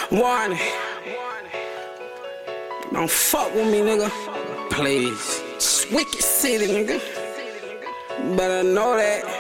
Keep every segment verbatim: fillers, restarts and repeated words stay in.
Warning. Don't fuck with me, nigga. Please. It's Wicked City, nigga. Better know that.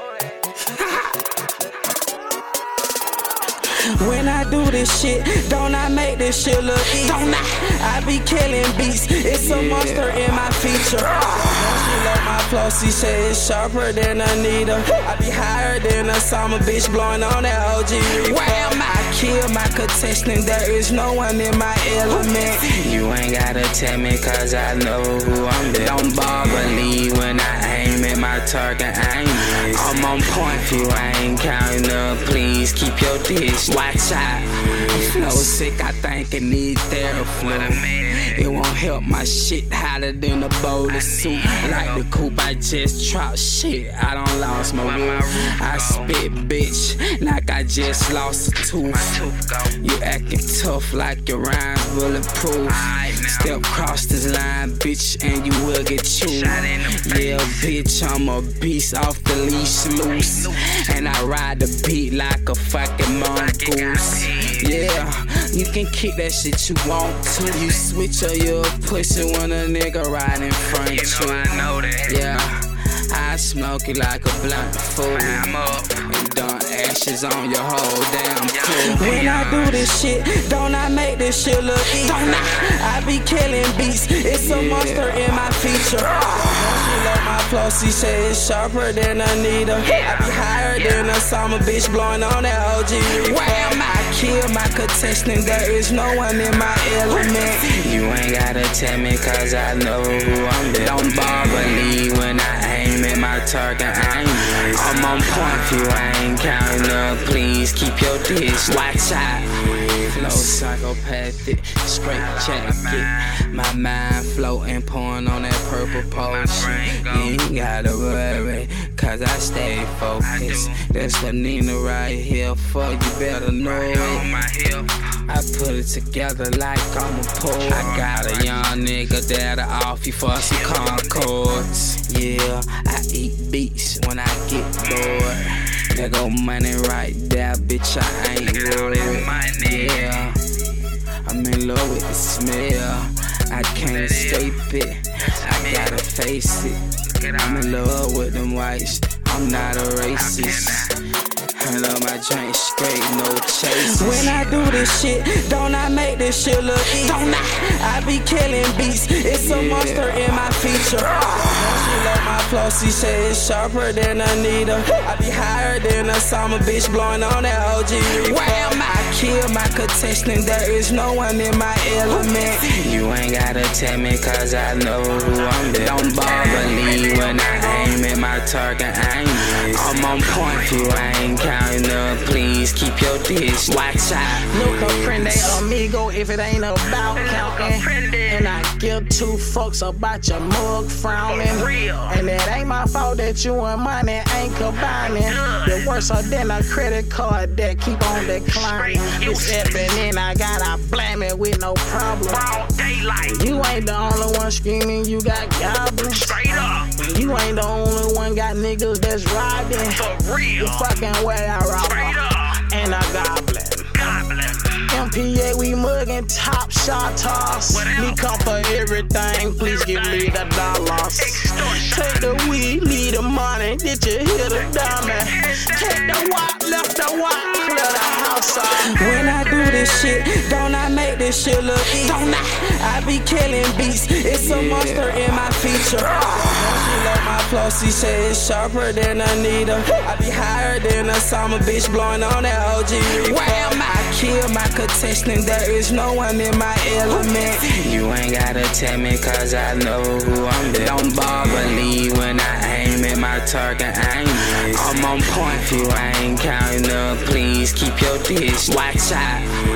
When I do this shit, don't I make this shit look easy? Don't I? I be killing beats. It's a monster in my feature. She love my flow, she say it's sharper than Anita. I be higher than a summer bitch blowing on that O G reefer. Where am I? I kill my contestant, there is no one in my element. You ain't gotta tell me cause I know who I'm with. Don't bother me when I aim at my target, I ain't miss. I'm on point for you, I ain't counting up. Please keep your distance. Watch out. Flow sick, I think it need therapy. It won't help my shit hotter than a bowl of soup. Like the coupe, I just trout shit. I don't lost my roof. I spit, bitch, like I just lost a tooth. You acting tough like your rhymes bulletproof. Step across this line, bitch, and you will get chewed. Yeah, bitch, I'm a beast off the leash loose. And I ride the beat like a fucking mongoose. Yeah, you can kick that shit you want to. You switch or you're pushing when a nigga ride in front of you. You know I know that. Yeah, I smoke it like a blunt fool. I'm up. And dump ashes on your whole damn crew. When I do this shit, don't I make this shit look easy? Don't I? I be killing beats. It's a monster in my feature. She love my flow, she say it's sharper than Anita. I be higher than a summer bitch blowing on that O G reefer. I kill my contestant, there is no one in my element. You ain't gotta tell me cause I know who I'm with. Don't bother me when I aim at my target, I ain't miss. I'm on point for you, I ain't counting up. Please keep your distance. Watch out. Flow psychopathic, straight jacket. My mind floating, pouring on that purple potion. You ain't gotta worry, cause I stay focused. That's the Nina right here, fuck you better know it. I put it together like I'm a poet. I got a young nigga that'll off you for some Concords. Yeah, I eat beats when I get bored. There go money right there, bitch, I ain't worried. Yeah, I'm in love with the smell. I can't escape it, I gotta face it. I'm in love with them whites, I'm not a racist. I love my drink straight, no chases. When I do this shit, don't I make this shit look easy? Don't I? I be killing beats. It's a monster in my feature. She love my flow, she say it's sharper than Anita. I be higher than a summer bitch blowing on that O G reefer. I kill my contestant, there is no one in my element. You ain't gotta tell me cause I know who I'm with. Don't bother me when I aim at my target, I ain't miss. I'm on point for you, I ain't counting up. Please keep your distance. Watch out. Look up, prende amigo if it ain't about counting. And I give two fucks about your mug frowning. And it ain't my fault that you and money ain't combining. You're worse than a credit card that keep on declining. It's happening, I gotta blame it with no problem. You ain't the only one screaming, you got goblins. Straight up. You ain't the only one got niggas that's riding. For real. The fucking way I rock. Straight up. And a goblin. Goblin. M P A, we muggin' top shot toss. Me come for everything, please give me the dollars. Take the weed, leave the money, did you hear the diamond? Take the walk, left the walk, clear the house out. When I do this shit, don't I make this shit look easy? Don't I? I be killing beats. It's a monster in my feature. She love my flow, she say it's sharper than Anita. I be higher than a summer bitch blowing on that O G reefer. I kill my contestant, there is no one in my element. You ain't gotta tell me cause I know who I'm with. Don't bother me when I aim at my target, I ain't miss. I'm on point for you, I ain't counting up. Please keep your distance. Watch out.